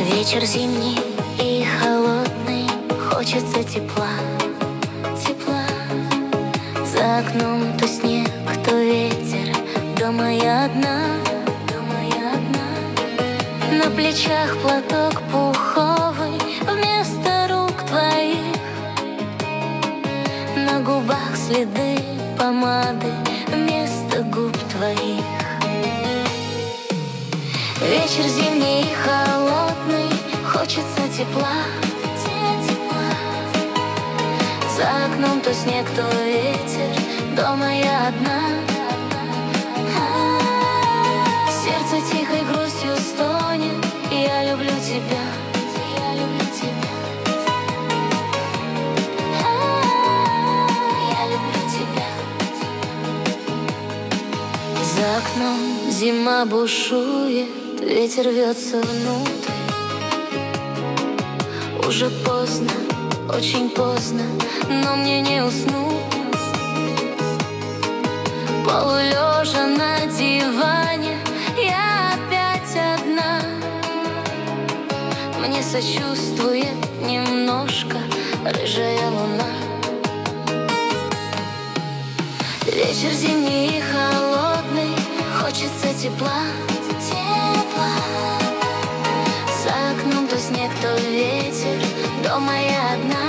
Вечер зимний и холодный, хочется тепла, тепла. За окном то снег, то ветер, дома я одна, дома я одна. На плечах платок пуховый вместо рук твоих, на губах следы помады вместо губ твоих. Вечер зимний и холодный, хочется тепла, тепла. За окном то снег, то ветер, дома я одна. Сердце тихой грустью стонет, я люблю тебя, я люблю тебя. Я люблю тебя. За окном зима бушует, ветер рвется внутрь. Уже поздно, очень поздно, но мне не уснуть. Полулежа на диване, я опять одна. Мне сочувствует немножко рыжая луна. Вечер зимний и холодный, хочется тепла, тепла. За окном то снег, то ветер, дома я одна.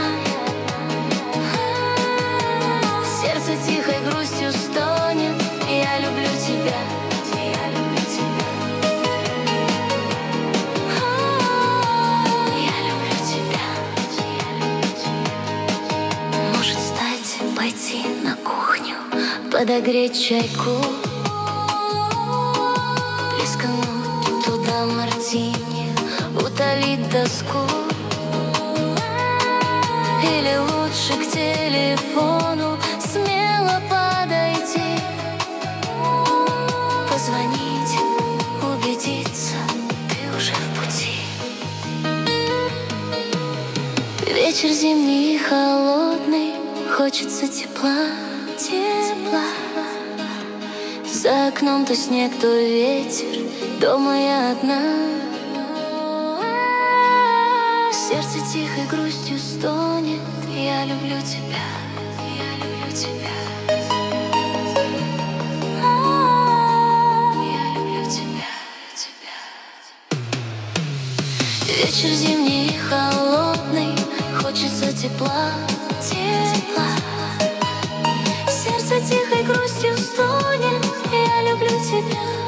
Сердце тихой грустью стонет, я люблю тебя, я люблю тебя. Я люблю тебя. Может, встать, пойти на кухню, подогреть чайку, плескануть туда мартини, утолить тоску. Или лучше к телефону смело подойти, позвонить, убедиться, ты уже в пути. Вечер зимний и холодный, хочется тепла, тепла. За окном то снег, то ветер, дома я одна. Сердце тихой грустью стонет, я люблю тебя, я люблю тебя. Я люблю тебя, тебя. Вечер зимний и холодный, хочется тепла, тепла. Сердце тихой грустью стонет, я люблю тебя.